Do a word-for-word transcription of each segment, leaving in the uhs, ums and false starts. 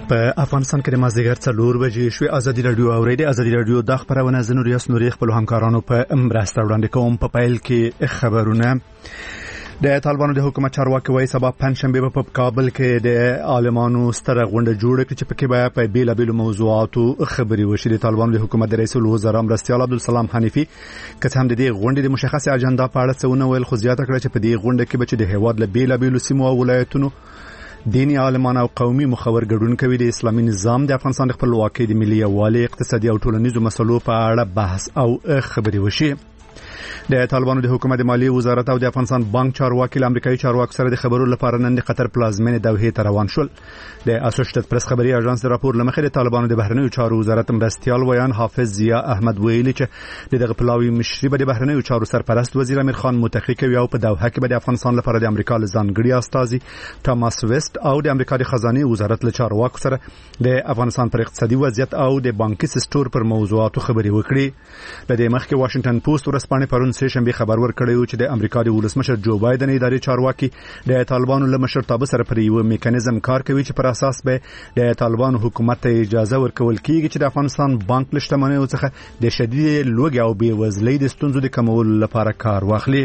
په افغانستان کې د مازدیګر څلور بجې شوې. ازادي رادیو اوریدي. ازادي رادیو د خبرونه زنور یاس نوري خپل همکارانو په مرسته وړاندې کوم. په پایل کې خبرونه د طالبانو د حکومت چارواکي وایي سبا پنځشنبه په کابل کې د عالمانو ستره غونډه جوړه کړي چې پکې به په بیلابیلو موضوعاتو خبري وشي. د طالبانو د حکومت د رئیس الوزرا مرستیال عبدالسلام حنیفي که هم د دې غونډې د مشخصه اجنډا په اړه څه ونه ویل، خو زیاته کړه چې په دې غونډه کې به چې د هیواد له بیلابیلو سیمو او ولایتونو دینی عالمان او قومي مخور ګډون کوي د اسلامي نظام د افغانستان د خپلواکۍ د ملي یووالي، اقتصادي او ټولنیزو مسلو په اړه بحث او خبري وشي. د طالبانو د حکومت مالی وزارت او د افغانستان بانک چارواکي له امریکایي چارواکو سره د خبرو لپاره نن د قطر پلازمینې دوحې ته روان شول. د اسوسییټډ پریس خبري اژانس د راپور لمخې د طالبانو د بهرنیو چارو وزارت مرستیال ویان حافظ ضیا احمد ویلي چې دغه پلاوی مشري به د بهرنیو چارو سرپرست وزیر امیر خان متقی کوي او په دوحه کې به د افغانستان لپاره د امریکا له ځانګړي استازي ټاماس ویسټ او د امریکا د خزانه وزارت له چارواکو سره د افغانستان پر اقتصادي وضعیت او د بانکي سکتور پر موضوعاتو خبري وکړي. د دې مخکې واشنگټن پوسټ ورځپاڼې پرون سه شنبه خبر ورکړی چې د امریکا د ولسمشر جو بایدن اداري چارواکي د طالبانو له مشرتابه سره پر یو میکانیزم کار کوي چې پر اساس به د طالبانو حکومت ته اجازه ورکول کیږي چې د افغانستان بانک له شتمنیو څخه د شدید لوږې او بېوزلۍ د ستونزو د کمولو لپاره کار واخلي.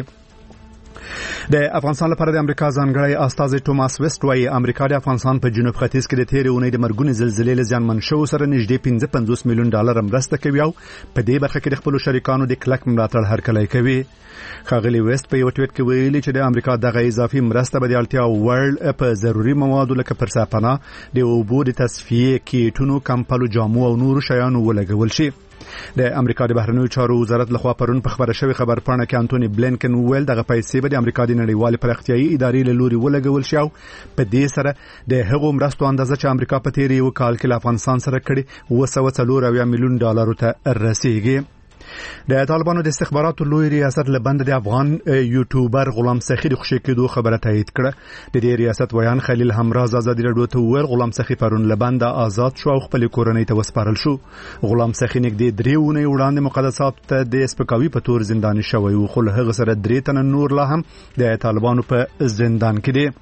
د افغانستان لپاره د امریکا ځانګړی استازي ټاماس ویسټ وايي امریکا د افغانستان په جنوب ختیځ کې د تیرې اونۍ د مرګونې زلزلې له زیانمن شوو سره نږدې پنځه پنځوس میلیون ډالر مرسته کوي او په دې برخه کې د خپلو شریکانو د کلک ملاتړ هرکلی کوي. ښاغلي ویسټ په یو ټویټ کې ویلي چې د امریکا دغه اضافي مرسته به د اړتیا وړ په ضروري موادو لکه پرساپناه، د اوبو د تصفیې کیټونو، کمپلو، جامو او نورو شیانو ولګول شي. د امریکا د بهرنیو چارو وزارت لخوا پرون په خبره شوی خبرپاڼه کې انټونی بلینکن ویل دغه پیسې به د امریکا د نړیوال پراختیایي ادارې له لوري ولګول شي او په دې سره د هغو مرستو اندازه چې امریکا په تیر یو کال کې له افغانستان سره کړي اوه سوه څلور اویا میلیون ډالرو ته رسیږي. د طالبانو د استخباراتو لوی ریاست لبند د افغان یوټیوبر غلام سخی د خوشی کېدو خبره تایید کړه. د دې ریاست ویان خلیل همراز ازادي رادیو ته ویل غلام سخی پرون لبند آزاد شو او خپل کورنۍ ته وسپارل شو. غلام سخی نږدې درې اونۍ وړاندې مقدسات ته د سپکاوي په تور زنداني شوی و، خو له هغه سره درې تنه نور لا هم د طالبانو په زندان کې دي.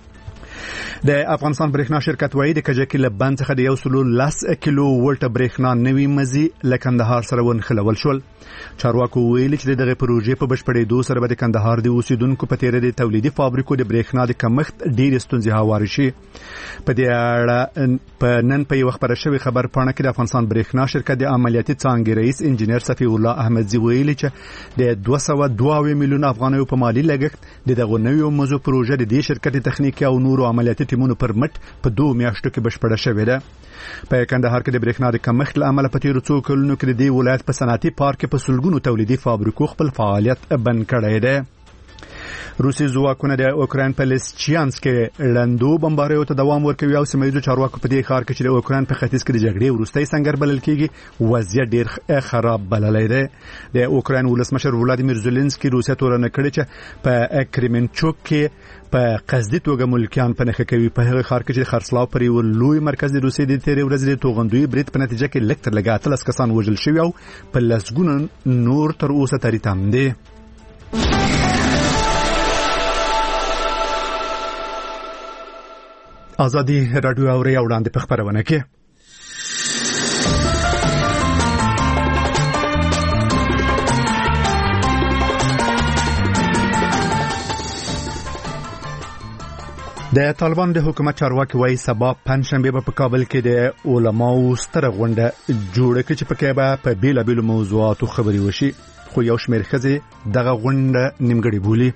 د افغانستان برېښنا شرکت وایي د کجکي له بند څخه د یو سلو لس کیلو ولټه برېښنا نوي مزي له کندهار سره ونښلول شول. چارواکو ویلي چې دغه پروژې په بشپړېدو سره به د کندهار د اوسیدونکو په تیره د تولیدي فابریکو د برېښنا د کمښت ډېرې ستونزې هوارې شي. په دې اړه په نن په یو خبره شوی خبرپاڼه کې د افغانستان برېښنا شرکت د عملیاتي څانګې رئیس انجینر صفی الله احمدزي ویلي چې د دوه سوه دوه میلیون افغانیو په مالی لګښت د دغه نویو مزو پروژه د دې شرکت تخنیکي او نورو عملیاتي ټیمونو پر مټ په دوه میاشتو کې بشپړه شوې ده. په کندهار کې د برېښنا د کمښت له امله په تیرو څو کلونو کې د دې ولایت په صنعتي پارک کې په سلګونو تولیدي فابریکو خپل فعالیت بند کړی دی. روسي ځواکونه د اوکراین په لیسچانسک کې لندو بمباریو ته دوام ورکوي او سیمه چارواکو په دې ښار کې چې د اوکراین په ختیځ کې د جګړې وروستی سنگر بلل کېږي وضعیت ډېر خراب بللی دی. د اوکراین ولسمشر ولادیمیر زيلنسکي روسیه تورنه کړې چې په کریمنچوک کې په قصدي توګه ملکیان په نخښه کوي. په هغه ښار کې چې خرڅلاو پر یو لوی مرکز د روسیې د تیرې ورځې د توغندوی برید په نتیجه کې لږ تر لږه اتلس کسان وژل شوي او په لسګونه نور تر اوسه تریتم دي. ازادي رادیو اوري وړاندې په خبرونه کې د طالبان د حکومت چارواکي وایي سبا پنځشنبه په کابل کې د علماو ستره غونډه جوړه کړي چې پکې به په بیلابیلو موضوعاتو خبري وشي، خو یو شمېر ښځې دغه غونډه نیمګړې بولي.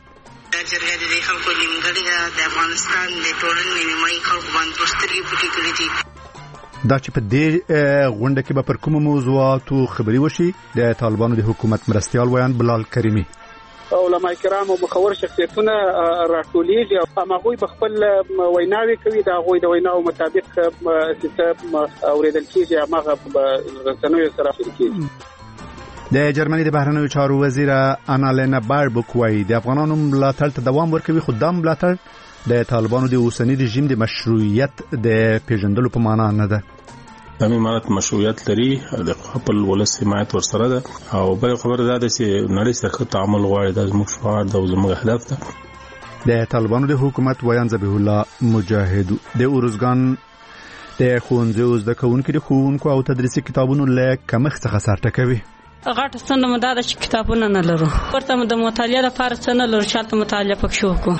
دا چې په دې غونډه کې به پر کومو موضوعاتو خبري وشي د طالبانو د حکومت مرستیال ویان بلال کریمی. علماء کرام او مخور شخصیتونه راټولېږي او هغوی په خپل ویناوي کوي، د هغوی د ویناو مطابق سیستم اوریدل کېږي، هغه په رسنیو سره کېږي. د جرمني د بهرنیو چارو وزیر انالینا باربوک وایي د افغانانو ملاتړ ته دوام ورکوي، خو دا ملاتړ د طالبانو د اوسنی رژیم د مشروعیت د پیژندلو په معنا نه ده. د امارات مشروعیت لري، د خپل ولس حمایت ورسره ده او بل خبره ده چې نړۍ سره تعامل غواړي، د زموږ شعار د زموږ هدف ده. د طالبانو د حکومت ویان ذبیح الله مجاهد د اورزګان د ښوونځیو زده کوونکي د ښوونکو او تدریسي کتابونو له کمښت څخه سر ټکوي. غټه ستونزه مو دا ده چې کتابونه نه لرو، ورته د مطالعې لپاره څه نه لرو چې هلته مطالعه پکې وکړو.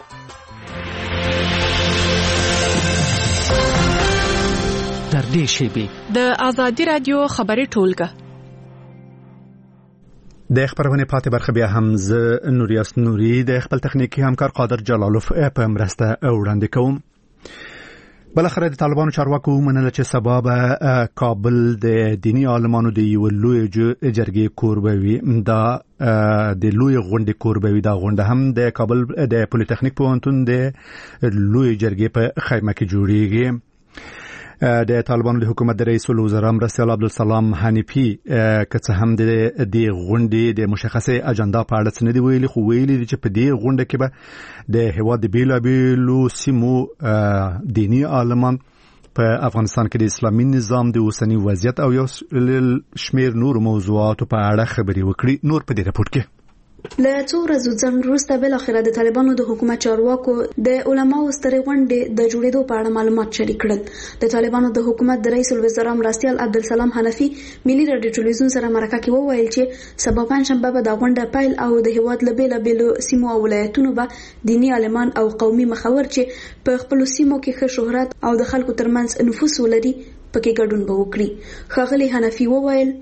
در دې شیبې د آزادي رادیو خبري ټولګه د خبرونه پاتې برخه بیا هم ز نوریاس نوري د خپل تخنیکی همکار قادر جلالوف په مرسته وړاندې کوم. بلخره د طالبانو چارواکو منل چې سبب کابل د دینی عالمانو د یو لوی جرګې کوربوي دا د لوی غونډې کوربوي دا غونډه هم د کابل د پولیټیکنیک پوهنتون د لوی جرګې په خیمه کې جوړیږي. د طالبانو د حکومت د رئیس الوزرا مرستیال عبدالسلام حنیفي که څه هم د دې غونډې د مشخصه اجنډا په اړه څه نه دی ویلي، خو ویلي دي چې په دې غونډه کې به د هېواد د بیلابیلو سیمو دینی عالمان په افغانستان کې د اسلامي نظام د اوسنی وضعیت او یو شمېر نور موضوعاتو په اړه خبرې وکړي. نور په دې راپور کې له څو ورځو ځنډ وروسته بالاخره د طالبانو د حکومت چارواکو د علماو سترې غونډې د جوړېدو په اړه معلومات شریک کړل. د طالبانو د حکومت د رئیس الوزرا مرستیال عبدالسلام حنفي ملي رادیو ټلویزیون سره مرکه کې وویل چې سبا پنځشنبه به د غونډه پیل او د هیواد له بیلابیلو سیمو او ولایتونو به دینی عالمان او قومي مخور چې په خپل سیمو کې ښه شهرت او د خلکو ترمنځ نفوذ ولري پکې ګډون به وکړي. ښاغلي حنفي وویل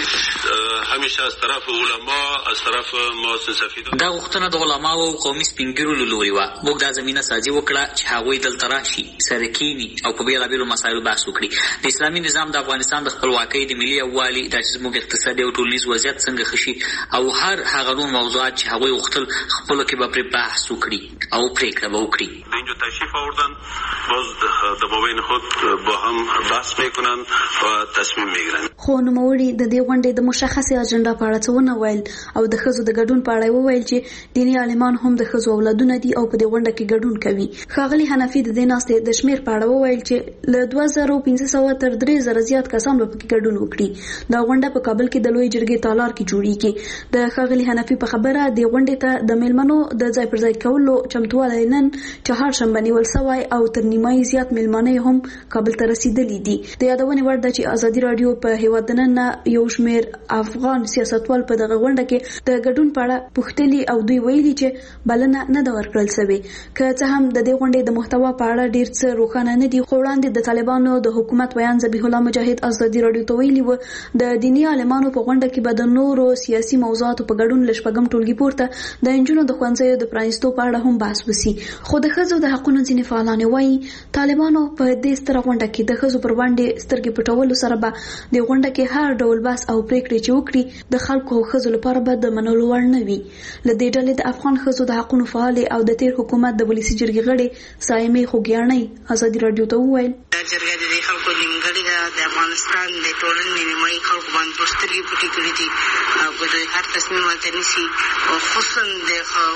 همیشه از طرف علما از طرف مؤسسه فیدا دا غوښتنه د علماو او قومي سپینګرو له لوري و. موږ دا زمينه سازي وکړه چې هغوی دلته راشي، سره کینی او په بیلابیلو مسایلو بحث وکړي. د اسلامي نظام د افغانستان د خپلواکۍ د ملي یووالي د زموږ اقتصادي او ټولنیز وضعیت څنګه خشي او هر هغه نور موضوعات چې هغوی غوښتل خپل کې به پر بحث وکړي او پریکړه به وکړي. اینجا تشریف آوردن باز د مابین خود با هم بحث میکنن و تصمیم میگیرن. خو نوموړي د دې غونډې د مشخصه اجنډا په اړه څه ونه ویل او د ښځو د ګډون په اړه وویل چې دینی عالمان هم د ښځو اولادونه دي او په دې غونډه کې ګډون کوي. ښاغلي حنفي د دې ناستې د شمیر په اړه وویل چې له دوه زره پنځه سوه تر درې زره زیات کسان به پکې ګډون وکړي. دا غونډه په کابل کې د لوی جرګې تالار کې جوړیږي. د ښاغلي حنفي په خبره د غونډې ته د میلمنو د ځای پر ځای کولو چمتووالی نن چهارشنبه نیول سوی او تر نیمایي زیات میلمانه هم کابل ته رسیدلي دي. د یادونې وړ ده چې آزادي رادیو په هیواد دننه یو شمیر افغان سیاستوال په دغه غونډه کې د ګډون په اړه پوښتلي او دوی ویلي چې بلنه نه ده ورکړل شوې. که څه هم د دې غونډې د محتوا په اړه ډیر څه روښانه نه دي، خو وړاندې د طالبانو د حکومت ویان ذبیح الله مجاهد آزادي رادیو ته ویلي و د دینی عالمانو په غونډه کې به د نورو سیاسي موضوعاتو په ګډون له شپږم ټولګي پورته د انجونو د ښوونځیو د پرانیستو په اړه هم بحث وشي. خو د ښځو د حقونو ځینې فعالان وایي طالبانو په دې ستره غونډه کې د ښځو پر وړاندې سترګې پټولو سره به د غونډه کې هر ډول بحث او پریکړې چې وکړي د خلکو او ښځو لپاره به د منلو وړ نه وي. له دې ډلې د افغان ښځو د حقونو فعالې او د تیر حکومت د ولسي جرګې غړې سایمې خوږیاڼۍ آزادي رادیو ته وویل دا جرګه د خلکو نیمګړې ده، د افغانستان د ټولنې نیمایي خلکو باندې سترګې پټې کړې دي او د هر تصمیم ورته نیسي، خصوصا د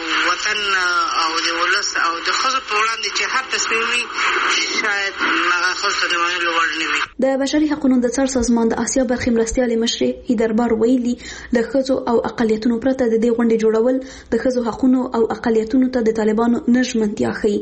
وطن او د ولس او د ښځو په وړاندې چې هر تصمیم وي شاید هغه ښځو ته د منلو وړ نه وي. د بشري حقوقو د څار سازمان د اسیا برخې مرستیالې مشرې هیدربار ویلي د ښځو او اقلیتونو پرته د دې غونډې جوړول د ښځو حقوقو او اقلیتونو ته د طالبانو نژمنتیا ښيي.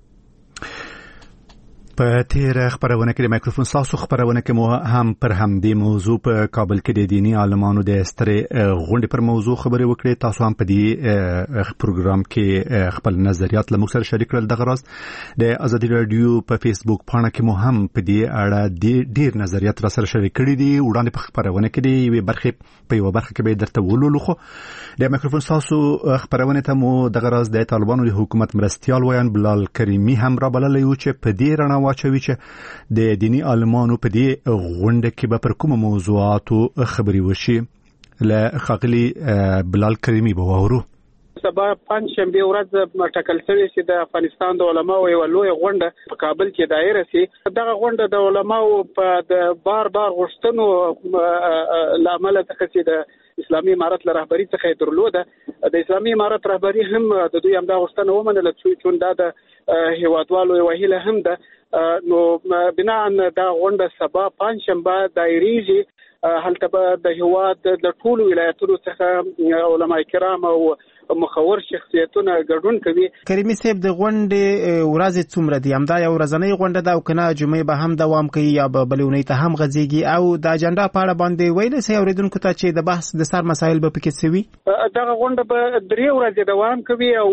په تیر خبرونه کې د مایکروفون ساسو خبرونه کې مو هم پر همدې موضوع په کابل کې د دینی عالمانو د سترې غونډې پر موضوع خبرې وکړې. تاسو هم په دې پروګرام کې خپل نظریات له موږ سره شریک کړل. دغه راز د آزادي رادیو په فیسبوک پاڼه کې مو هم په دې اړه ډېر نظریات را سره شریک کړي دي. وړاندې په خبرونه کې د یوې برخې په یوه برخه کې به درته ولولو، خو د مایکروفون ساسو خبرونه ته مو دغه راز د طالبانو د حکومت مرستیال ویان بلال کریمي هم را بللی و چې په دې رڼا واچوي چې د دینی عالمانو په دې غونډه کې به پر کومه موضوعاتو خبرې وشي. له ښاغلي بلال کریمي به واورو. سبا پنځشنبه ورځ ټاکل شوې چې د افغانستان د علماو یو لوی غونډه په کابل کې دایره سي. دغه غونډه د علماو په د بار بار غوښتنو لامل څخه چې د اسلامي امارت له رهبری څخه درلوده. د اسلامي امارت رهبری هم د دوی هم دا غوښتنه ومنله چې دا د هیوادوالو یو هیله هم ده. نو بنا دا غونډه سبا پنځشنبه دایریږي. هلته به د هیواد د ټولو ولایتونو څخه علما کرام او مخور شخصیتونه ګډون کوي. کریمي صاحب د غونډې ورځې څومره دي؟ همدا یو ورځنۍ غونډه ده او کنه جمعې به هم دوام کوي یا به بلې ته هم غځيږي؟ او د اجنډا په اړه باندې ویل سي اوریدونکو ته چې د بحث د سر مسایل به پکې سوي. دغه غونډه به درې ورځې دوام کوي او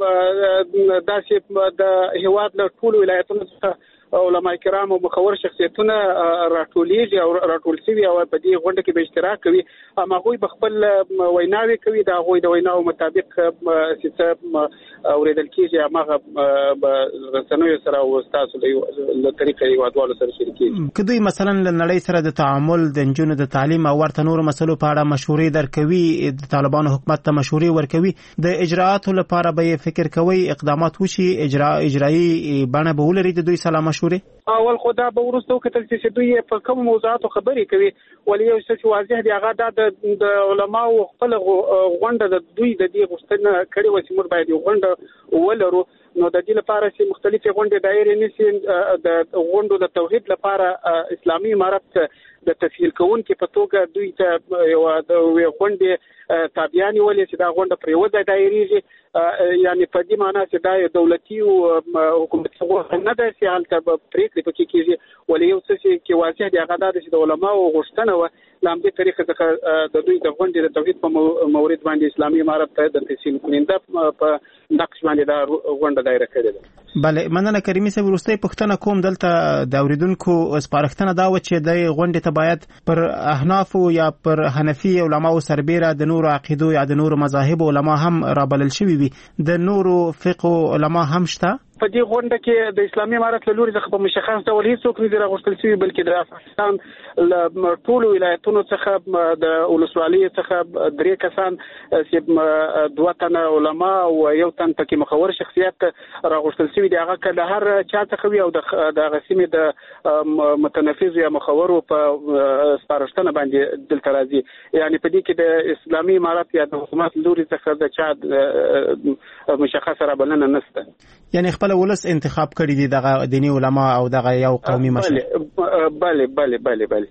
داسې د هیواد له ټولو ولایتونو څخه علماء کرام او مخور شخصیتونه راټولېږي او راټول شوي او په دې غونډه کې به اشتراک کوي. هغوی به خپل ویناوې کوي، د هغوی د ویناو مطابق څه اوریدل کېږي هغه به رسنیو سره او ستاسو له طریقې هیوادوالو سره شریکېږي. که دوی مثلا له نړۍ سره د تعامل د نجونو د تعلیم او ورته نورو مسلو په اړه مشورې درکوي، د طالبانو حکومت ته مشورې ورکوي، د اجراءاتو لپاره به فکر کوي اقدامات وشي، اجرا اجرایي بڼه به ولري د دوی سره مشورې؟ اول خو دا به وروسته وکتل چې دوی په کوم موضوعاتو خبرې کوي، ولې یو څه واضح دی هغه دا د علماو خپل غونډه د دوی د دې غوښتنه کړې و چې موږ باید یو غونډه ولرو. نو د دې لپاره چې مختلفې غونډې دایرې نشي، د غونډو د توحید لپاره اسلامي امارت د تسهیل کوونکي په توګه دوی ته یو غونډې تابعیان ولې چې دا غونډه پرې وځي دایریږي، یعنی په دې معنی چې دا دولتي او حکومتي غونډه نه ده چې هلته پریکړې پکې کېږي، ولې یو څه چې واضح دی هغه دا چې د علماو غوښتنه وه له همدې طریقې څخه د دوی د غونډې د توحید په مورد باندې اسلامي امارت ته د تسهیل کننده په نقش باندې دا غونډه دایره کړې ده. بله، مننه کریمي صاحب. وروستۍ پوښتنه کوم دلته د اوریدونکو سپارښتنه دا و چې د غونډې ته باید پر احنافو یا پر حنفي علماو سربیره د نورو عقیدو یا د نورو مذاهب علما هم رابلل شوي وي، د نورو فقه علما هم شته؟ په دې غونډه کې د اسلامي امارت له لوري څخه په مشخص ډول هیڅوک نه دي راغوښتل شوي، بلکې د افغانستان له ټولو ولایتونو څخه د ولسوالۍ څخه درې کسان چې دوه تنه علما او یو تن پکې مخور شخصیت راغوښتل شوي دي. هغه که د هر چا څخه وي او د هغه سیمې د متنفذو یا مخورو په سپارښتنه باندې دلته راځي. یعنی په دې کې د اسلامي امارت یا د حکومت لوري څخه د چا مشخصه رابلنه نشته. یعنی خپل ولس انتخاب کړی دي دغه دینی علما او دغه یو قومي مشر؟ بله بله بله بله.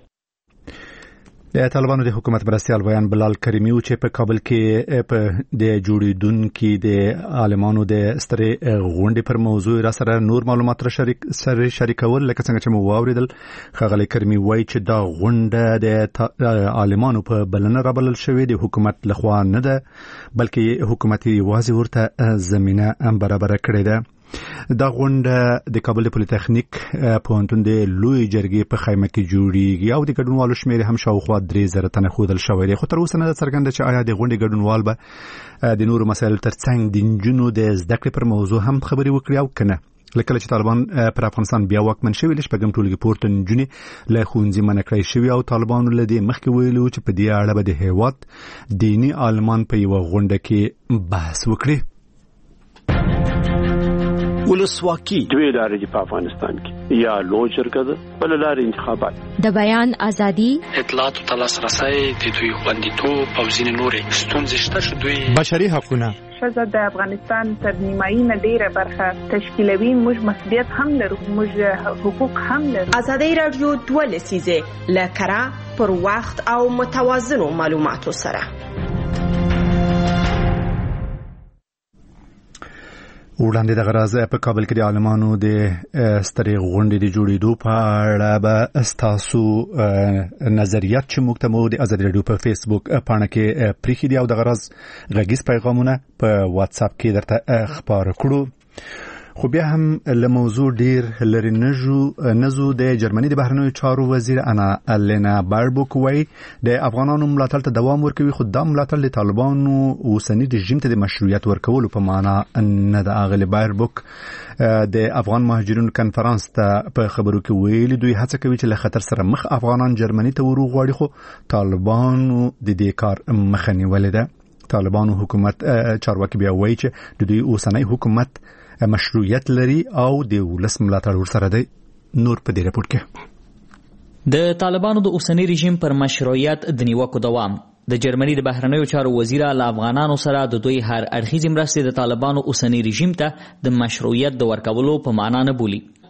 د طالبانو د حکومت مرستیال بیان بلال کریمی چې په کابل کې په د جوړیدونکو د عالمانو د سترې غونډې پر موضوع را سره نور معلومات را شریک سره شریکول، لکه څنګه چې مو واوریدل خغلی کریمی وایي چې دا غونډه د عالمانو په بلنه را بلل شوې د حکومت لخوا نه ده، بلکې حکومت یوازې ورته زمینه برابر کړې ده. دا غونډه د کابل پولی تخنیک پوهنتون د لوی جرګې په خیمه کې جوړیږي او د ګډونوالو شمېر هم شاوخوا درې زره تنه ښودل شوی دی. خو تر اوسه نه ده څرګنده چې آیا د غونډې ګډونوال به د نورو مسایلو ترڅنګ د نجونو د زده کړې پر موضوع هم خبرې وکړي او که نه. لکه چې طالبان پر افغانستان بیا واکمن شوي له شپږم ټولګي پورته نجونې له ښوونځي منع کړی شوي او طالبانو له دې مخکې ویلي چې په دې اړه به د هېواد دیني عالمان په یوه غونډه کې بحث وکړي. ولسواکي دوی لارې دي په افغانستان کې، یا لوی جرګه ده بل لارې انتخابات، د بیان ازادي، اطلاعات او لاسرسي، د دوی خوندیتوب او ځینې نورې ستونزې شته چې دوی بشري حقونه ښځه د افغانستان تر نیمایي نه ډیره برخه تشکیلوي. موږ مسؤلیت هم لرو، موږ حقوق هم لرو. ازادي راډیو دوه لسیزه لکرا پر وخت او متوازنو معلوماتو سره. وړاندې د غراز په کابل کې د عالمانو د سترې غونډې د جوړېدو په اړه به ستاسو نظریات چې موږ ته مو د ازادي راډیو په فیسبوک پاڼه کې پریښي دي او د غراز غږیز پیغامونه په واتس اپ کې درته خبر کړو. خو بیا هم له موضوع ډیر لري نجو نزو د جرمني د بهرنیو چارو وزیر انا الینا باربوک وایي د افغانانو ملاتړ ته دوام ورکوي، خو دا ملاتړ د طالبانو اوسني رژیم ته د مشروعیت ورکولو په معنا نه ده. اغلی باربوک د افغان مهاجرینو کنفرانس ته په خبرو کې ویلي دوی هڅه کوي چې له خطر سره مخ افغانان جرمني ته ورو غواړي، خو طالبانو د دې کار مخه نیولې ده. طالبانو حکومت چارواکي بیا وایي چې د دوی اوسنی حکومت مشروعیت لري او د ولس ملاتړ ورسره دی. نور په دې راپور کې د طالبانو د اوسنی رژیم پر مشروعیت د نیوکو دوام. د جرمني د بهرنیو چارو وزیر له افغانانو سره د دوی هر اړخیزې مرستې د طالبانو اوسنی رژیم ته د مشروعیت د ورکولو په معنا نه بولي.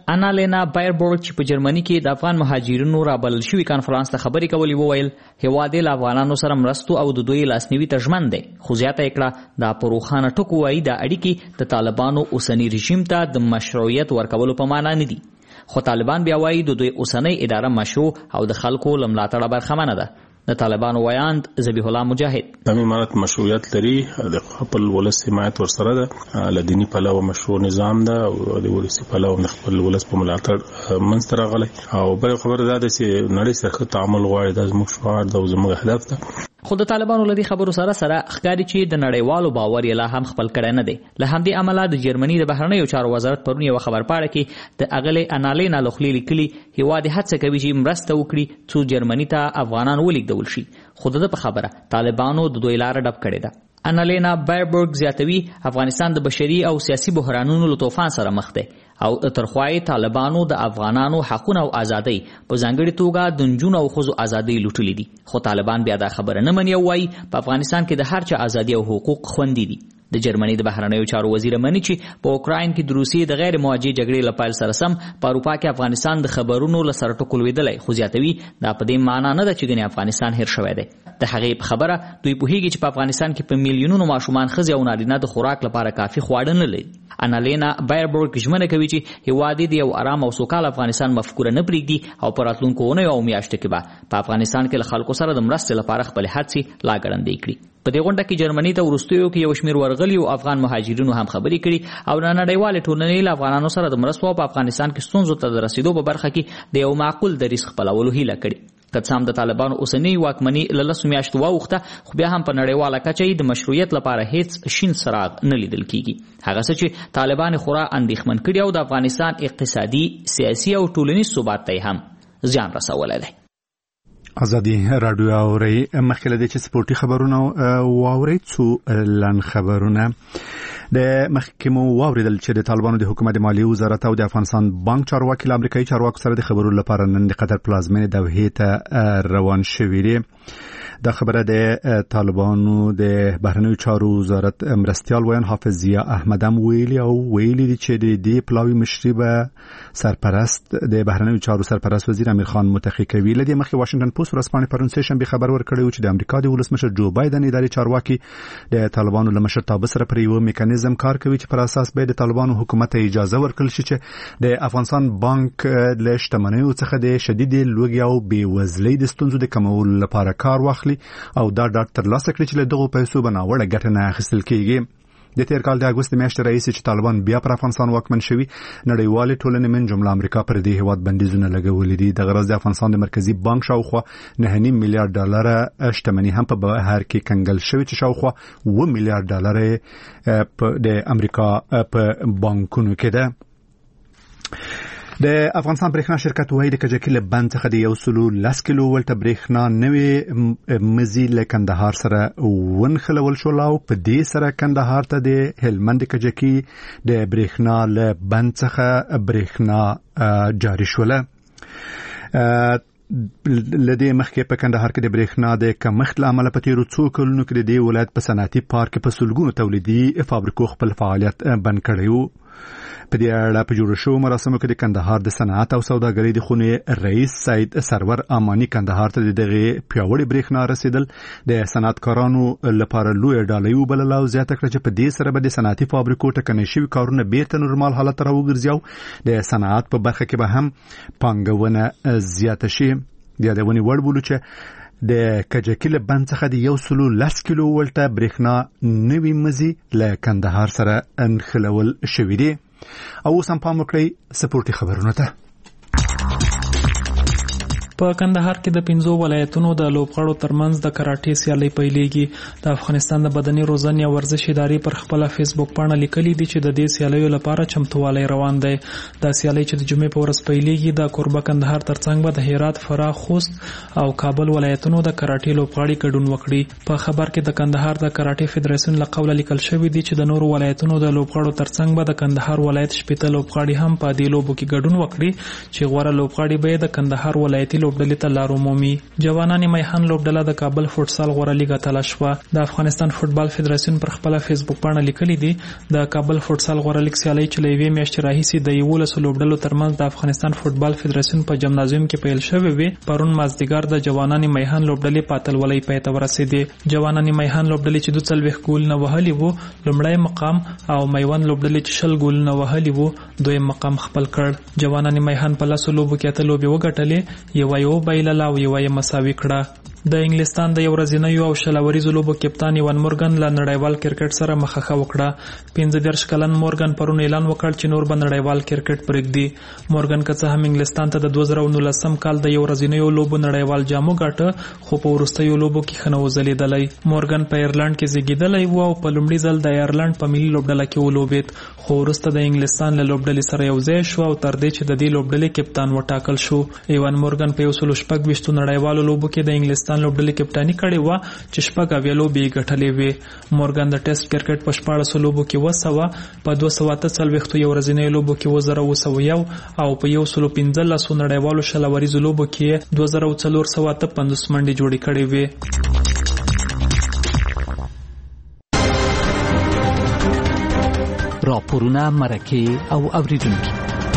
انالینا بایربورګ چې په جرمني کې د افغان مهاجرینو رابلل شوي کانفرانس ته خبرې کولې وویل هیواد یې له افغانانو سره مرستو او د دوی لاسنیوي ته ژمن دی، خو زیاته یې کړه دا په روښانه ټکو وایي دا اړیکې د طالبانو اوسني رژیم ته د مشروعیت ورکولو په معنا نه دي، خو طالبان بیا وایي د دوی اوسنۍ اداره مشروع او د خلکو له ملاتړه برخمنه ده. د طالبانو ویاند ذبیح الله مجاهد د امارات مشروعیت لري، د خپل ولس حمایت ورسره ده، له دیني پلوه مشروع نظام ده او د ولسي پلوه د خپل ولس په ملاتړ منځته راغلی او بل خبره ده چې نړۍ سره تعامل غواړي، دا زموږ شعار ده او زموږ هدف ده. خو د طالبانو له دې خبرو سره سره ښکاري چې د نړیوالو باور یې لا هم خپل کړی نه دی. له همدې امله د جرمني د بهرنیو چارو وزارت پرون یوه خبرپاڼه کې د اغلې انالینا له خولې لیکلي هیواد یې هڅه کوي چې مرسته وکړي څو جرمني ته افغانان ولېږدول شي، خو د ده په خبره طالبانو د دوی لاره ډب کړې ده. انالینا بایربورګ زیاتوي افغانستان د بشري او سیاسي بحرانونو له طوفان سره مخ دی او ترخوای طالبانو د افغانانو حقونه او ازادۍ په ځانګړي توګه د نجونو او ښځو ازادۍ لوټلې دي، خو طالبان بیا دا خبره نه مني او وایي په افغانستان کې د هر چا ازادي او حقوق خوندي دي. د جرمني د بهرنیو چارو وزیر مني چې په اوکراین کې د روسیې د غیر موجه جګړې له پیل سره سم په اروپا کې افغانستان د خبرونو له سره ټکول ویدلی، خو زیاتوي دا په دې معنا نه ده چې ګنې افغانستان هیر شوی دی. د هغې په خبره دوی پوهیږي چې په افغانستان کې په میلیونونو ماشومان ښځې او نارینه د خوراک لپاره کافي خواړه نه لري. انالینا بایربورګ ژمنه کوي چې هیواد یې د یو ارام او سوکاله افغانستان مفکوره نه پرېږدي او په راتلونکو اونیو او میاشتو کې به په افغانستان کې له خلکو سره د مرستې لپاره خپلې هڅې لا ګړندۍ کړي. په دې غونډه کې جرمني ته وروستیو کې یو شمېر ورغلیو افغان مهاجرینو هم خبرې کړي او د نړیوالې ټولنې له افغانانو سره د مرستو په افغانستان کې ستونزو ته د رسیدو په برخه کې د یو معقول دریځ خپلولو هیله کړې. که څه هم د طالبانو اوسنۍ واکمني له لسو میاشتو واوښته، خو بیا هم په نړیواله کچه یې د مشروعیت لپاره هیڅ شین څراغ نه لیدل کیږي. هغه څه چې طالبان خورا اندېښمن کړي او د افغانستان اقتصادي، سیاسي او ټولنیز ثبات ته هم زیان رسولی دی. ازادي رادیو اوري مخکې له دې چې سپورتي خبرونه واوري څو لن خبرونه د مخکې مو واوریدل چې د طالبانو د حکومت مالیې وزارت او د افغانستان بانک چارواکي له امریکایي چارواکو سره د خبرو لپاره نن د قطر پلازمینې دوحې ته روان شوي دي. دا خبره د طالبانو د بهرنیو چارو وزارت مرستیال ویان حافظ ضیا احمد هم ویلي او ویلي دي چې د دې پلاوي مشري به سرپرست د بهرنیو چارو سرپرست وزیر امیر خان متقی کوي. له دې مخکې واشنگټن پوسټ ورځپاڼې پرون سه شنبه خبر ورکړی و چې د امریکا د ولسمشر جو بایدن اداري چارواکي د طالبانو له مشرتابه سره پر یو میکانیزم کار کوي چې پر اساس به د طالبانو حکومت ته اجازه ورکړل شي چې د افغانستان بانک له شتمنیو څخه د شدید لوږې او بېوزلۍ د ستونزو د کمولو لپاره کار واخلي او دا ډاټ تر لاسه کړي چې له دغو پیسو به ناوړه ګټه نه اخیستل کېږي. د تیر کال د اګوست میاشتې راهیسې چې طالبان بیا پر افغانستان واکمن شوي، نړیوالې ټولنې من جمله امریکا پر دې هیواد بندیزونه لګولي دي. دغه راز د افغانستان د مرکزي بانک شاوخوا نه نیم میلیارډ ډالره شتمني هم په بهر کې کنګل شوې چې شاوخوا اوه میلیارډ ډالر د امریکا په بانکونو کې ده. د افغانستان برېښنا شرکت وایي د کجکي له بند څخه د یو سلو لس کیلو ولټه برېښنا نوې مزي له کندهار سره ونښلول شول او په دې سره کندهار ته د هلمند کجکي د برېښنا له بند څخه برېښنا جاري شوله. لدې مخکې په کندهار کې د برېښنا د کمښت له امله په تیرو څو کلونو کې د دې ولایت په صنعتي پارک په سلګونو تولیدي فابریکو خپل فعالیت بند کړی و. په دې اړه په جوړ شوو مراسمو کې د کندهار د صنعت او سوداګرۍ د خونې رئیس سید سرور امانی کندهار ته دغه پیاوړي برېښنا رسیدل د صنعتکارانو لپاره لوی ډالۍ وبلل او زیاته کړه چې په دې سره به د صنعتي فابریکو ټکنۍ شوي کارونه بیرته نورمال حالت ته راوګرځي او د صنعت په برخه کې به هم پانګونه زیاته شي. د یادونې وړ بولو چې د کجکي له بند څخه د یو سلو لس کیلو ولټه برېښنا نوي مزي له کندهار سره انښلول شوي دي. او اوس هم پام وکړئ سپورتي خبرونو ته. په کندهار کې د پنځو ولایتونو د لوبغاړو ترمنځ د کراټې سیالۍ پیلېږي. د افغانستان د بدني روزنې او ورزش ادارې پر خپله فیسبوک پاڼه لیکلي دي چې د دې سیالیو لپاره چمتووالی روان دی. دا سیالۍ چې د جمعې په ورځ پیلېږي د کوربه کندهار ترڅنګ به د هرات، فراه، خوست او کابل ولایتونو د کراټې لوبغاړي ګډون وکړي. په خبر کې د کندهار د کراټې فدراسیون له قوله لیکل شوي دي چې د نورو ولایتونو د لوبغاړو ترڅنګ به د کندهار ولایت شپېته لوبغاړي هم په دې لوبو کې ګډون وکړي چې غوره لوبغاړي به د کندهار ولایتي لوبډلې ته لار ومومي. جوانان میهن لوبډله د کابل فوټسال غوره لیګ اتله شوه. د افغانستان فوټبال فدراسیون پر خپل فیسبوک باندې لیکلي دي د کابل فوټسال غوره لیګ سیالي چې له یوې میاشتې راهیسې د یولسو لوبډلو ترمنځ د افغانستان فوټبال فدراسیون په جمنازیوم کې پیل شوې وې. پرون مازدیګر د جوانان میهن لوبډلې په اتلولۍ پای ته ورسېدې. جوانان میهن لوبډلې چې دوه څلوېښت ګولونه وهلي وو لومړی مقام او میوند لوبډلې چې شل ګولونه وهلي وو دویم مقام خپل کړ. جوانان میهن په لسو لوبو کې اته لوبې وګټلې، یوه یې وبایلله او یوه یې مساوي کړه. د انګلستان د یو ورځنیو او شلوریزو لوبو کپتان ایوان مورګن له نړیوال کرکټ سره مخه وکړه. پنځه دېرش کلن مورګن پرون اعلان وکړ چې نور به نړیوال کرکټ پرېږدي. مورګن که څه هم انګلستان ته د دوه زره نولسم کال د یو ورځنیو لوبو نړیوال جامو ګاټه، خو په وروستیو لوبو کې ښه نه و ځلېدلی. مورګن په ایرلنډ کې زیږېدلی و او په لومړي ځل د ایرلنډ په ملي لوبډله کې ولوبېد، خو وروسته د انګلستان له لوبډلې سره یو ځای شو او تر دې چې د دې لوبډلې کپتان وټاکل شو. ایوان مورګن په یو سلو شپږ ویشتو نړیوالو لوبو کې د انګلستان لوبډلې کپتاني کړې وه چې شپږ اویا لوبې یې ګټلې وې. مورګن د ټیسټ کرکټ په شپاړسو لوبو کې اوه سوه، په دوه سوه اته څلوېښتو یو ورځنیو لوبو کې اوه زره اوه سوه یو او په یو سلو پنځلسو نړیوالو شلوریزو لوبو کې دوه زره څلور سوه اته پنځوس منډې جوړې کړې وې. راپورونه، مرکې او اوریدونکي.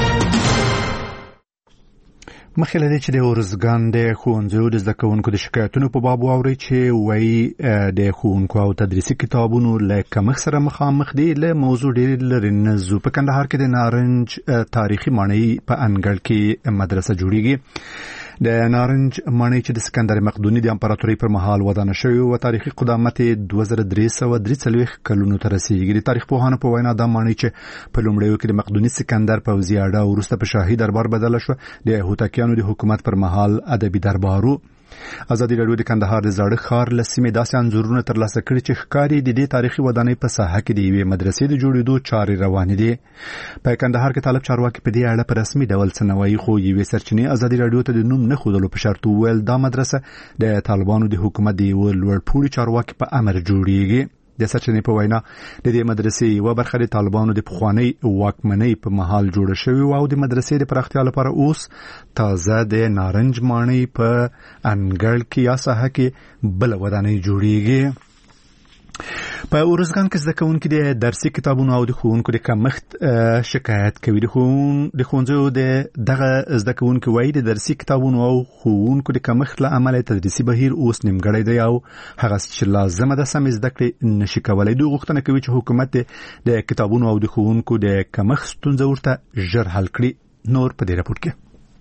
مخکې له دې چې د ارزګان د ښوونځیو د زده کوونکو د شکایتونو په باب واورئ چې وایي د ښوونکو او تدریسي کتابونو له کمښت سره مخامخ دي، له موضوع ډېر لرې نه ځو. په کندهار کې د نارنج تاریخي ماڼۍ په انګړ کې مدرسه جوړیږي. د نارنج ماڼۍ چې د سکندر مقدوني د امپراتورۍ پر مهال ودانه شوې و، تاریخي قدامت دوه زره درې سوه درې څلوېښت کلونو ته رسیږي. د تاریخ پوهانو په وینا دا ماڼۍ چې په لومړیو کې د مقدوني سکندر پوځي اډه وروسته په شاهي دربار بدله شوه، د هوتکیانو د حکومت پر مهال ادبي دربارو. ازادي راډیو د کندهار د زاړه ښار له سیمې داسې انځورونه ترلاسه کړي چې ښکاري د دې تاریخي ودانۍ په ساحه کې د یوې مدرسې د جوړېدو چارې روانې دي. په کندهار کې طالب چارواکي په دې اړه په رسمي ډول څه نه وایي، خو یوې سرچینې ازادي راډیو ته د نوم نه ښودلو په شرط وویل دا مدرسه د طالبانو د حکومت د یوه لوړپوړي چارواکي په امر جوړېږي. د سرچینې په وینا د دې مدرسې یوه برخه د طالبانو د پخوانۍ واکمنۍ په مهال جوړه شوې او د مدرسې د پراختیا لپاره اوس تازه د نارنج ماڼۍ په انګړ کې یا ساحه کې بله ودانۍ جوړیږي. په ارزګان کې زده کوونکي د درسي کتابونو او د ښوونکو د کمښت شکایت کوي. د ښوونځیو د دغه زده کوونکي وایي د درسي کتابونو او ښوونکو د کمښت له امله تدریسي بهیر اوس نیمګړی دی او هغه چې لازمه ده سمې زده کړې نشي کولی. دوی غوښتنه کوي چې حکومت د کتابونو او د ښوونکو د کمښت ستونزه ورته ژر حل کړي. نور په دې راپور کې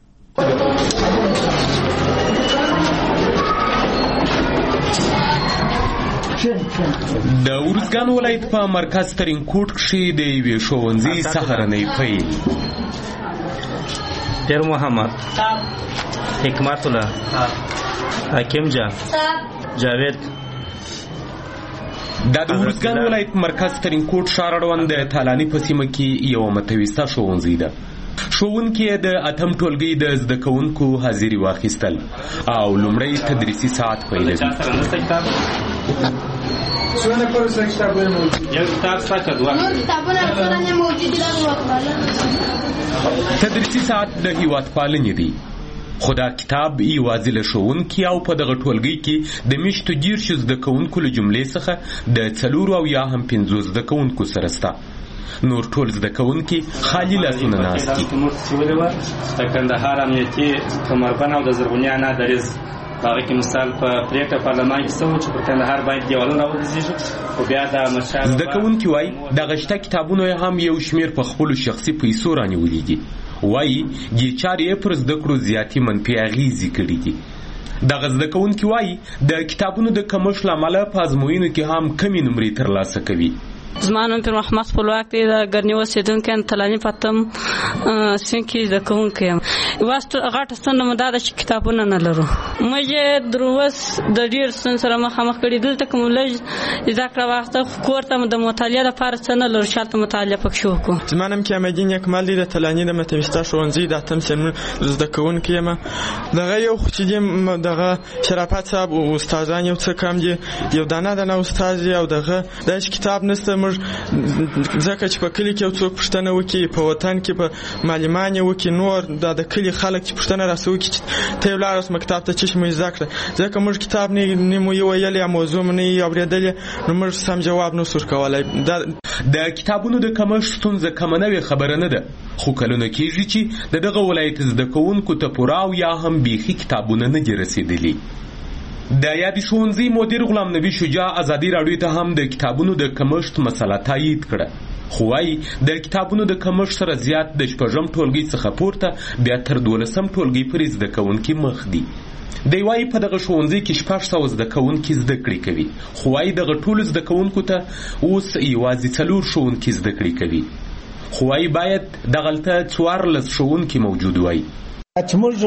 د ارزګان ولایت په مرکز ترینکوټ کې د یوې ښوونځي سهارنۍ پیل. پیر محمد، حکمت الله، حکیم جان، جاوید. دا د ارزګان ولایت مرکز ترینکوټ ښار اړوند د تالاني په سیمه کې یو متوسطه ښوونځی ده. ښوونکي د اتم ټولګي د زده کوونکو حاضري واخیستل او لومړی تدریسي ساعت پیلوي. تدریسي ساعت د هیواد پالنې دی، خو دا کتاب یوازې له ښوونکي او په دغه ټولګي کې د میاشتو دېرشو زده کوونکو له جملې څخه د څلورو او یا هم پنځو زده کوونکو سره سته. نور ټول زده کوونکي خالي لاسونه ناست دي. د کندهار امنیتي کمربند او د زرغونیانه دریز هغه کې مثال په پریکړه پارلمان کې څه و چې پر کندهار باندې دیوالونه وګرځېږي، خو بیا د مشال زده کوونکي وایي دغه شته کتابونه هم یو شمېر په خپلو شخصي پیسو رانیولي دي. وایي ګیچار یې پر زده کړو زیاتې منفي اغېزې کړي دي. دغه زده کوونکي وایي د کتابونو د کمښت له امله په ازموینو کې هم کمې نمرې ترلاسه کوي. زما نوم پیر محمد خپلواک دی، د ګرني اوسېدونکی یم، تلاني په اتم صنف کې زده کوونکی یم. یوه غټه ستونزه مو دا ده چې کتابونه نه لرو. موږ یې در اوس د ډېر ستونزو سره مخامخ کړي. دلته که مو لږ زده کړه واخیسته، خو کور ته مو د مطالعې لپاره څه نه لرو چې هلته مطالعه پکښې وکړو. زما نوم کیامالدین یکمل دی، د تلاني د متوسطه ښوونځي د اتم صنف زده کوونکی یم. دغه یو خو چې دی دغه شرافت صاحب او استادان یو څه کم دي، یو دانه دانه استاد دی او دغه داسې کتاب نشته. موږ ځکه چې په کلي کې یو څوک پوښتنه وکړي، په وطن کې په معلمان یې وکړي، نور دا د کلي کلی خلک چې پوښتنه راسوي چې ته ولاړ مکتب ته چې مې ذکر ځکه موږ کتاب نه نیمو یو ویل یا موضوع نه اوریدل نو موږ سم جواب نو سر کولای. د کتابونو د کمښت ستونزه کومه نه خبره نه ده، خو کلونه کېږي چې د دغه ولایت زده کوونکو ته پوره او یا هم بیخي کتابونه نه دي رسېدلي. د یادې ښوونځي مدیر غلام نبي شجاع ازادي راډیو ته هم د کتابونو د کمښت مسله تایید کړه، خو وايي د کتابونو د کمښت سره زیات د شپږم ټولګي څخه پورته بیا تر دولسم ټولګي پورې زده کوونکي مخ دي. دی وايي په دغه ښوونځي کې شپږ سوه زده کوونکي زده کړې کوي، خو وايي دغه ټولو زده کوونکو ته اوس یوازې څلور ښوونکي زده کړې کوي، خو وايي باید دغلته څوارلس ښوونکي موجود وای. چې موږ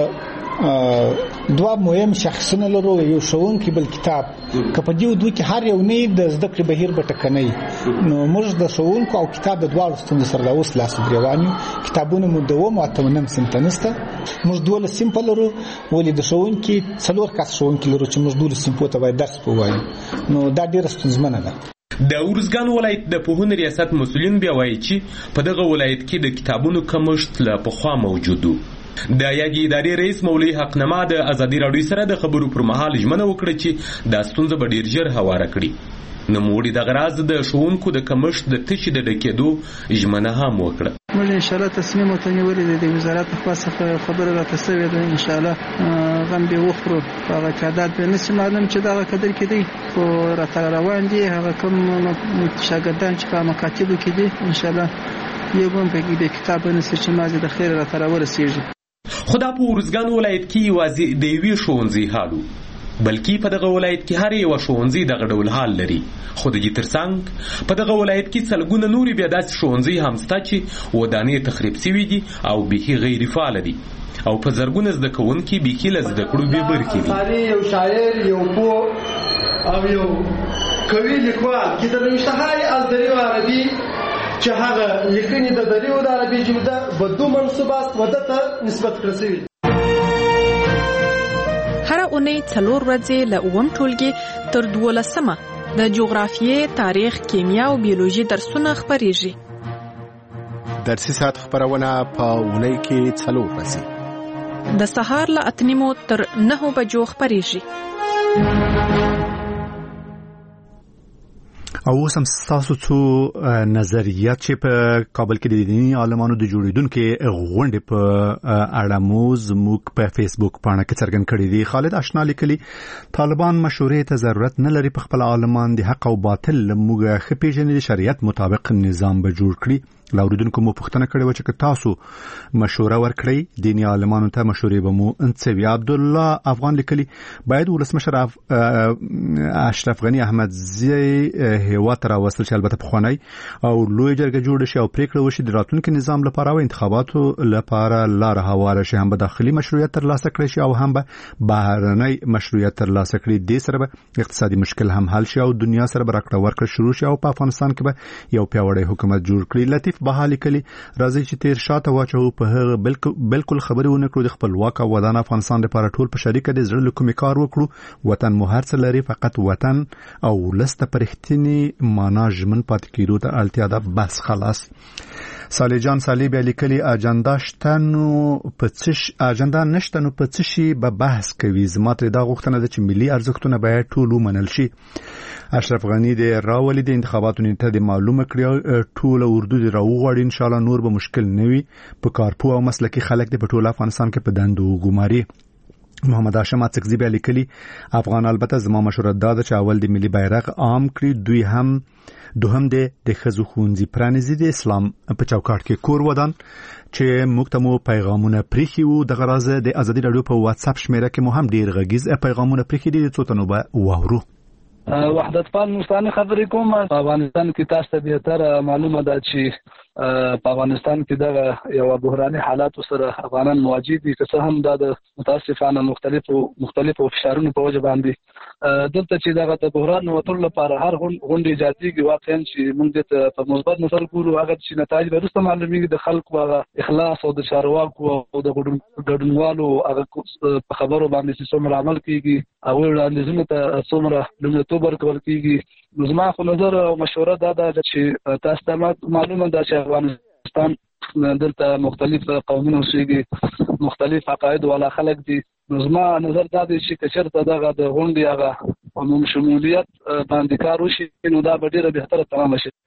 دوه مهم شخصونه لرو، یو ښوونکی بل کتاب، که په دې دوه کې هر یو نه د زده کړې بهیر به ټکنی نو موږ د ښوونکو او کتاب د دواړو ستونزو سره اوس لاس روان یو. کتابونه مو دوم او اتمنم صنف نشته، موږ دولس صنف لرو، ولې د ښوونکي څلور کس ښوونکي لرو چې موږ دولس صنفو ته باید درس ووایو، نو دا ډېره ستونزمنه ده. د ارزګان ولایت د پوهنې ریاست مسؤلین بیا وایي چې په دغه ولایت کې د کتابونو کمښت له پخوا موجود و. د یادې ادارې رئیس مولوي حقنما د ازادي راډیو سره د خبرو پر مهال ژمنه وکړه چې دا ستونزه به ډېر ژر هواره کړي. نوموړي دغه راز د ښوونکو د کمښت د تشې د ډکېدو ژمنه هم وکړه. موږ انشاءالله تصمیم ورته نیولی دی، د وزارت له خوا څخه خبره راته سوې ده، انشاءالله غم به وخورو. هغه تعداد به نشي معلوم چې دغه قدر کې دی، خو راته روان دي هغه کوم شاګردان چې په مکاتبو کې دي انشاءالله یو هم پکې د کتاب نشي چې مازې د خیر راته راورسېږي. خو دا په ارزګان ولایت کې یوازې د یوې ښوونځي حال و، بلکې په دغه ولایت کې هر یوه ښوونځي دغه ډول حال لري. خو د دې ترڅنګ په دغه ولایت کې سلګونه نورې بیا داسې ښوونځي هم شته چې ودانۍ تخریب سوي دي او بیخي غیر فعاله دي او په زرګونه زده کوونکي بیخي له زده کړو بې برخې دي. یو شاعر، یو پوه او یو قوي لیکوال کې د نوشتهای الدری و عربي چې هغه لیکنې د دری و د عربي جمله په دو منصوبات ودته نسبت کړل شوي. هر اونۍ څلور ورځې له اووم ټولګي تر دولسمه د جغرافیې، تاریخ، کیمیا او بیولوژي درسونه خپریږي. درسي ساعت خبرونه په اونۍ کې څلور ورځې د سهار له اته نیمو تر نهو بجو خپریږي. او اوس هم ستاسو څو نظریات چې په کابل کې د دیني عالمانو د جوړېدونکو غونډې په اړه مو زموږ په فیسبوک پاڼه کې څرګند کړي دي. خالد آشنا لیکلي طالبان مشورې ته ضرورت نه لري، په خپل عالمان د حق او باطل موږ ښه پېژنې، د شریعت مطابق نظام به جوړ کړي. لاوریدونکو مو پوښتنه کړې و چې تاسو مشوره ورکړئ دیني عالمانو ته مشورې به مو انڅوي. عبد الله افغان لیکلي باید ولسمشر اشرف غنی احمدزی هیواد ته راوستل شي، البته پخوانی او لوی جرګه جوړ شي او پریکړه وشي د راتلونکي نظام لپاره او انتخاباتو لپاره لار هواره شي، هم به داخلي مشروعیت ترلاسه کړي شي او هم به بهرنی مشروعیت ترلاسه کړي. دې سره به اقتصادي مشکل هم حل شي او دنیا سره به راکړه ورکړه شروع شي او په افغانستان کې به یو پیاوړی حکومت جوړ کړي. لطیف بحالي کلی راځي چې تیر شاته واچو په هغه بالکل خبرې ونه کړو، د خپلواک او ودان افغانستان لپاره ټول په شریکه د زړه کومې کار وکړو، وطن مو هر څه لري، فقط وطن او لسته پرختنی معنا ژمن پاتې کېدو ته اړتیا ده، بس خلاص. صالح جان صالح به لیکلي اجنډا شته نو په څه اجنډا نشته نو په څه شي به بحث کوي. زما ترې دا غوښتنه ده چې ملي ارزښتونه باید ټول ومنل شي. اشرف غنی د راولي د انتخاباتو نیټه د معلومه کړی، ټول اردو د راوغړي، ان شاء الله نور به مشکل نه وي. په کارپو او مسلکي خلک د پټول افغانستان کې په دندو ګماري. محمد هاشم اڅکزی به لیکلي افغان البته زما مشوره ده چې اول د ملي بیرغ عام کړي، دوی هم دوهم د د خزو خونځي پرانیزي د اسلام په چوکاټ کې کور ودان چې موږ ته مو پیغامونه پریخي وو. د غرض د ازادي رادیو په واتس اپ شمیره کې مو هم ډیر غږیز پیغامونه پریخي دي، څو تنو به وورو. وحدت پال مستانه خبرې کوم. افغانستان کې تاسو ته به تر معلومه ده چې په افغانستان کې دا یو بحراني حالات سره افغانان مواجه دي، که څه هم دا د متاسفانه مختلفو مختلفو فشارونو په وجه باندې دلته چې دا د بحران وټول لپاره هر غونډه اجازهږي واقعا چې موږ د په مثبت نظر ګورو، هغه چې نتایج ورسته معلومیږي د خلکو هغه اخلاص او د چارواکو او د ګډونوالو هغه په خبرو باندې چې څومره عمل کیږي او وړاندیزونه ته څومره لومړیتوب ورکول کیږي. زما خو نظر او مشوره دا ده چې تاسو ته معلومه ده چې افغانستان دلته مختلف قومونه اوسېږي، مختلف عقاید والا خلک دي. نو زما نظر دا دی چې که چېرته دغه د غونډې هغه عموم شمولیت باندې کار وشي نو دا به ډېره بهتره تمامه شي.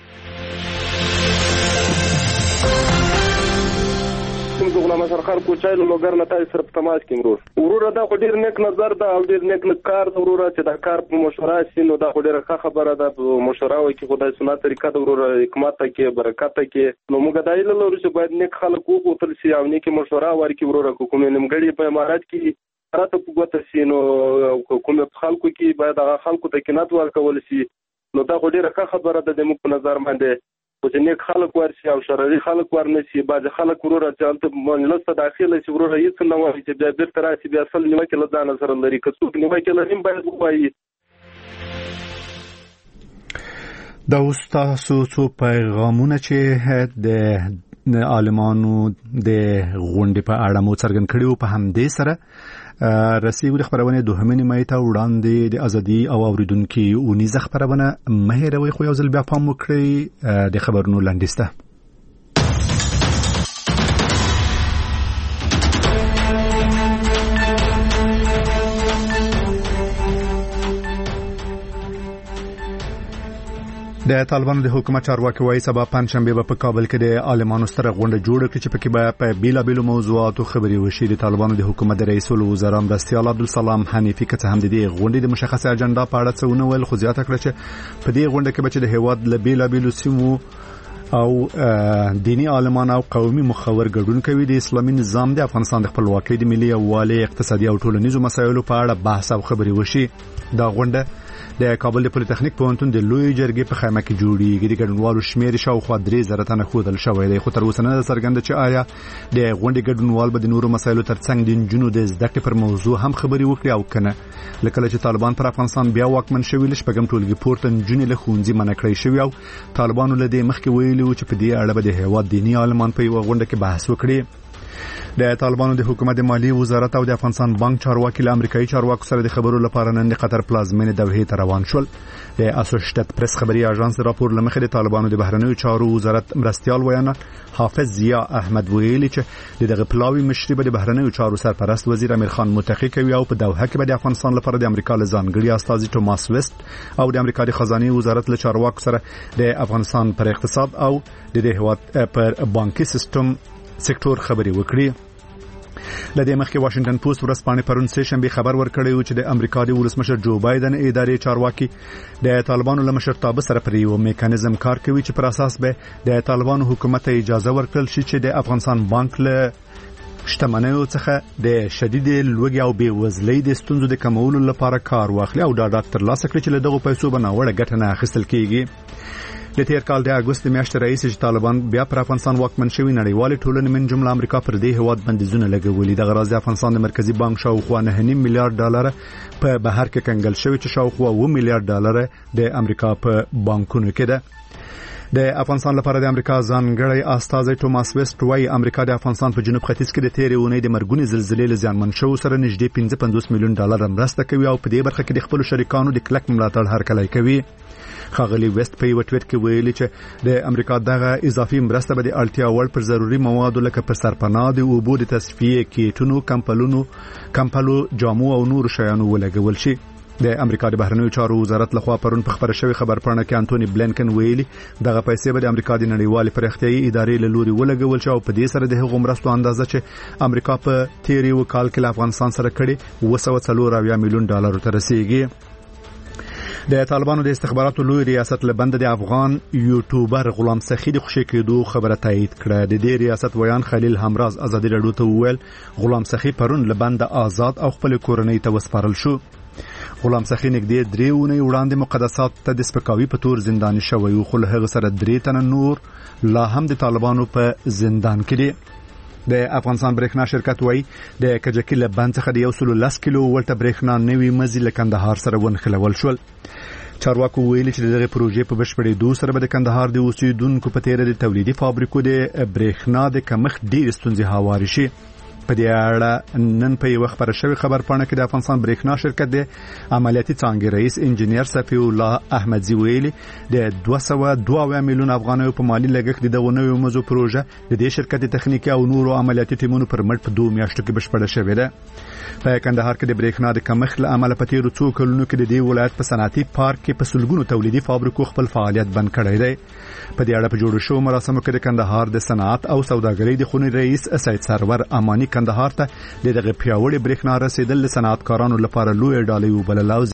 زه غلام حسن خان کوچای له لوګر نه تاسو سره په تماس کې مرور وروره دا خو ډیر نیک نظر ده او ډیر نیک کار ده وروره چې دا کار په مشوره شي نو دا خو ډیره ښه خبره ده. په مشوره وکړي خدای سنت طریقه ده وروره، حکمت کې برکت کې نو موږ دا ایله لرو چې باید نیک خلک وغوښتل شي او نیک مشوره ورکړي وروره. کومې نیمګړي په امارات کې راته په ګوته شي نو کومې خلکو کې باید هغه خلکو ته قناعت ورکول شي نو دا خو ډیره ښه خبره ده د موږ په نظر باندې. خو چې نیک خلک ورشي او شرعي خلک ورنشي، بعضې خلک وروره چې هلته مجلس ته داخله شي وروره هېڅ نه وایي چې بیا بېرته راشي بیا اصل نیوکې له ځانه سره لري. که څوک نیوکې لري باید ووایي. دا اوس تاسو څو پیغامونه چې د عالمانو د غونډې په اړه مو څرګند کړي وو په همدې سره رسیږو د خبرونې دوهمې نیمایي ته وړاندې د ازادي او اوریدونکي اونیزه خبرونه مه هېروئ، خو یو ځل بیا پام وکړئ د خبرونو لنډیز ته. د طالبانو د حکومت چارواکي وايي سبا پنځشنبه به په کابل کې د عالمانو سره غونډه جوړه کړي چې پکې به په بیلابیلو موضوعاتو خبرې وشي. د طالبانو د حکومت د رئیس الوزرا مرستیال عبدالسلام حنیفي که څه هم د دې غونډې د مشخصه اجنډا په اړه څه ونه ویل، خو زیاته کړه چې په دې غونډه کې به چې د هیواد له بیلابیلو سیمو او دینی عالمان او قومي مخور ګډون کوي د اسلامي نظام د افغانستان د خپلواکۍ د ملي یووالي، اقتصادي او ټولنیزو مسایلو په اړه بحث او خبرې وشي. دا غونډه د کابل د پولیټیکنیک پوهنتون د لوی جرګې په خیمه کې جوړیږي. د ګډونوالو شمېر شاوخوا درې زره تنه ښودل شوی دی، خو تر اوسه نه ده څرګنده چې آیا د غونډې ګډونوال به د نورو مسایلو ترڅنګ د نجونو د زده کړې پر موضوع هم خبرې وکړي او که نه. له کله چې طالبان پر افغانستان بیا واکمن شوي له شپږم ټولګي پورته نجونې له ښوونځي منع کړی شوي او طالبانو له دې مخکې ویلي وو چې په دې اړه به د هېواد دیني عالمان په یوه غونډه کې بحث وکړي. د طالبانو د حکومت د مالی وزارت او د افغانستان بانک چارواکي له امریکایي چارواکو سره د خبرو لپاره نن د قطر پلازمینې دوحې ته روان شول. د اسوشییټډ پریس خبري اژانس راپور لمخې د طالبانو د بهرنیو چارو وزارت مرستیال ویاند حافظ ضیا احمد ویلي چې دغه پلاوی مشري به د بهرنیو چارو سرپرست وزیر امیر خان متقی کوي او په دوحه کې به د افغانستان لپاره د امریکا له ځانګړي استازي ټوماس ویسټ او د امریکا د خزانه وزارت له چارواکو سره د افغانستان پر اقتصاد او د هیواد پر بانکي سیستم سکتور خبري وکړي. لدې مخکې واشنگټن پوسټ ورځپاڼې پرون سه شنبه خبر ورکړی و چې د امریکا د ولسمشر جو بایدن ادارې چارواکي د طالبانو له مشرتابه سره پر یو میکانیزم کار کوي چې پر اساس به د طالبانو حکومت اجازه ورکړل شي چې د افغانستان بانک له شتمنیو څخه د شدید لوږې او بیوزلۍ د ستونزو د کمولو لپاره کار واخلي او دا ډاکټر ترلاسه کړي چې له دغو پیسو به ناوړه ګټه نه اخیستل کیږي. د تیر کال د اګوست میاشتې رئیس چې طالبان بیا پر افغانستان واکمن شوي نړیوالې ټولنې من جمله امریکا پر دې هیواد بندیزونه لګولي. دغه راز د افغانستان د مرکزی بانک شاوخوا نه نیم میلیارډ ډالر په بهر کې کنګل شوی چې شاوخوا اوه میلیارډ ډالر د امریکا په بانکونو کې ده. د افغانستان لپاره د امریکا ځانګړی استازی ټوماس ویسټ وايي امریکا د افغانستان په جنوب ختیځ کې د تیرې اونۍ د مرګونې زلزلې له زیانمن شوو سره نږدې پنځه پنځوس میلیون ډالر مرسته کوي او په دې برخه کې د خپل شریکانو د کلک ملاتړ هرکلی کوي. خاغلی ویسټ په یو ټویټ کې ویلي چې د امریکا دغه اضافي مرسته به د اړتیا وړ پر ضروري موادو لکه پر سرپناه د اوبو د تصفیې کیټونو کمپلونو کمپلو جامو او نور شیانو ولګول شي. د امریکا د بهرنیو چارو وزارت لخوا پرون په خبره شوی خبرپاڼه کې انټونی بلینکن ویلي دغه پیسې به د امریکا د نړیوالې پراختیايي ادارې له لوري ولګول شي او په دې سره د هغو مرستو اندازه چې امریکا په تیری وکال کې له افغانستان سره کړي اوه سوه څلور اویا میلیون ډالر ته رسیږي. د طالبانو د استخباراتو لوی ریاست لبند د افغان یوټیوبر غلام سخی د خوشی کېدو خبره تایید کړه. د دې ریاست ویان خلیل همراز ازادي راډیو ته وویل غلام سخی پرون لبند آزاد او خپل کورنۍ ته وسپارل شو. غلام سخی نږدې درې اونۍ وړاندې مقدسات ته د سپکاوي په تور زنداني شوی و خو له هغه سره درې تنه نور لا هم د طالبانو په زندان کې دي. د افغانستان برېښنا شرکت وایي د کجکي له بند څخه د یو سلو لس کیلو ولټه برېښنا نوي مزي له کندهار سره ونښلول شول. چارواکو ویلي چې دغه پروژې په بشپړېدو سره به د کندهار د اوسیدونکو په تیره د تولیدي فابریکو د برېښنا د کمښت ډېرې ستونزې هوارې شي. په دې اړه نن په یو خبر شوی خبر پاڼه کې د افغانستان برېښنا شرکت د عملیاتي څانګې رئیس انجنیر صفی الله احمدزی ویلي د دوه سوه دوه اویا میلیون افغانیو په مالی لګښت د نوې موضوع پروژه د دې شرکت تخنیکی او نورو عملیاتي ټیمونو پر مټ په دوه میاشتو کې بشپړه شوې ده. په کندهار کې د برېښنا د کمښت له امله په تیرو څو کلونو کې د دې ولایت په صنعتي پارک کې په سلګونو تولیدي فابریکو خپل فعالیت بند کړی دی. په دې اړه په جوړ شو مراسمو کې د کندهار د صنعت او سوداګرۍ د خونې رئیس سید سرور امانی کندهار ته د دغه پیاوړي برېښنا رسیدل صنعتکارانو لپاره لوی ډالۍ وبلل.